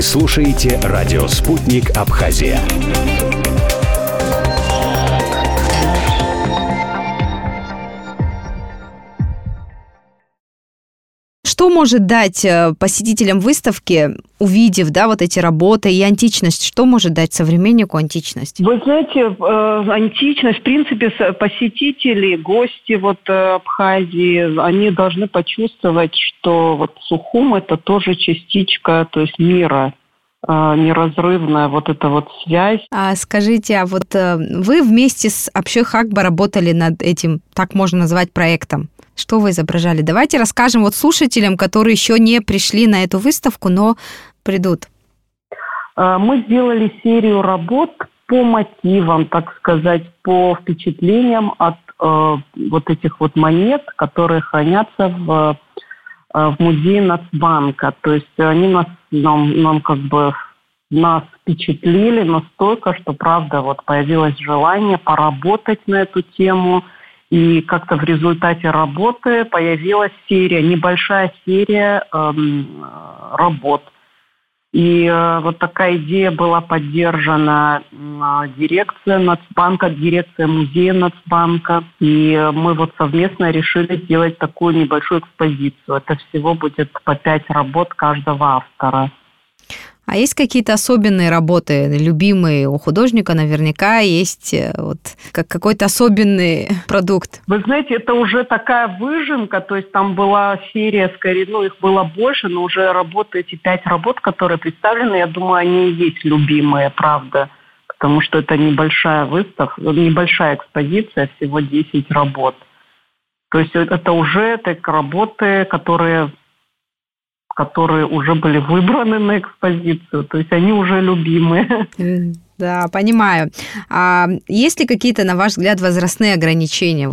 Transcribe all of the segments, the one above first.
Вы слушаете радио «Спутник Абхазия». Что может дать посетителям выставки, увидев, вот эти работы и античность? Что может дать современнику античность? Вы знаете, античность, в принципе, посетители, гости Абхазии, они должны почувствовать, что Сухум – это тоже частичка, то есть мира, неразрывная эта связь. Скажите, вы вместе с Общой Хагба работали над этим, так можно назвать, проектом? Что вы изображали? Давайте расскажем слушателям, которые еще не пришли на эту выставку, но придут. Мы сделали серию работ по мотивам, так сказать, по впечатлениям от этих монет, которые хранятся в музее Нацбанка. То есть они нас впечатлили настолько, что, правда, появилось желание поработать на эту тему. И как-то в результате работы появилась небольшая серия работ. И такая идея была поддержана дирекция Нацбанка, дирекция музея Нацбанка. И мы совместно решили сделать такую небольшую экспозицию. Это всего будет по 5 работ каждого автора. А есть какие-то особенные работы, любимые у художника? Наверняка есть какой-то особенный продукт. Вы знаете, это уже такая выжимка, то есть там была серия, скорее, их было больше, но уже эти 5 работ, которые представлены, я думаю, они и есть любимые, правда, потому что это небольшая выставка, небольшая экспозиция, всего 10 работ. То есть это уже работы, которые уже были выбраны на экспозицию, то есть они уже любимые. Да, понимаю. А есть ли какие-то, на ваш взгляд, возрастные ограничения?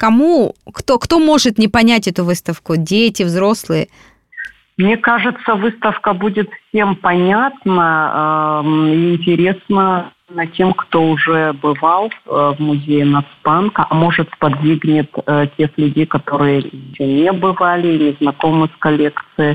Кто может не понять эту выставку? Дети, взрослые? Мне кажется, выставка будет всем понятна и интересна тем, кто уже бывал в музее Нацбанка, а может сподвигнет тех людей, которые еще не бывали и не знакомы с коллекцией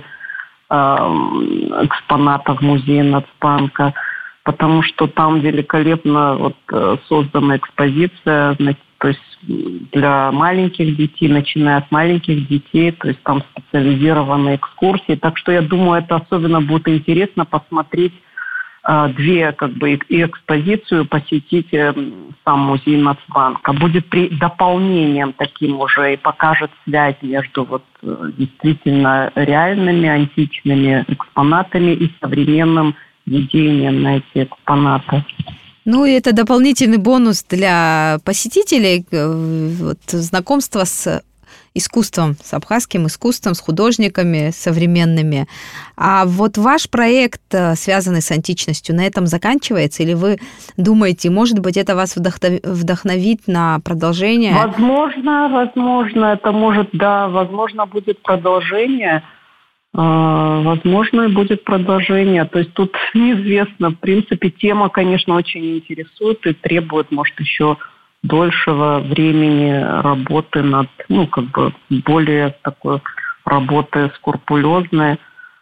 экспонатов музея Нацбанка, потому что там великолепно создана экспозиция, то есть для маленьких детей, начиная с маленьких детей, то есть там специализированные экскурсии. Так что я думаю, это особенно будет интересно посмотреть две и экспозицию, посетить сам музей Нацбанка. Будет дополнением таким уже и покажет связь между действительно реальными античными экспонатами и современным видением на эти экспонаты. И это дополнительный бонус для посетителей, знакомство с искусством, с абхазским искусством, с художниками современными. А ваш проект, связанный с античностью, на этом заканчивается? Или вы думаете, может быть, это вас вдохновит на продолжение? Возможно, это возможно, будет продолжение. Возможно, и будет продолжение. То есть тут неизвестно. В принципе, тема, конечно, очень интересует и требует, может, еще дольшего времени работы над, более такой работы скрупулезной.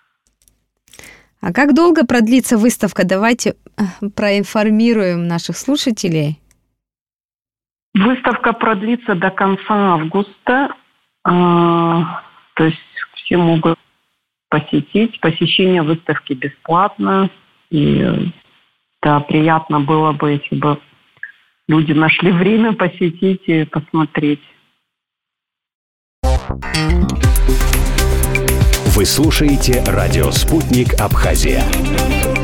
А как долго продлится выставка? Давайте проинформируем наших слушателей. Выставка продлится до конца августа. То есть все могут посетить. Посещение выставки бесплатно. И приятно было бы, если бы люди нашли время посетить и посмотреть. Вы слушаете радио «Спутник Абхазия».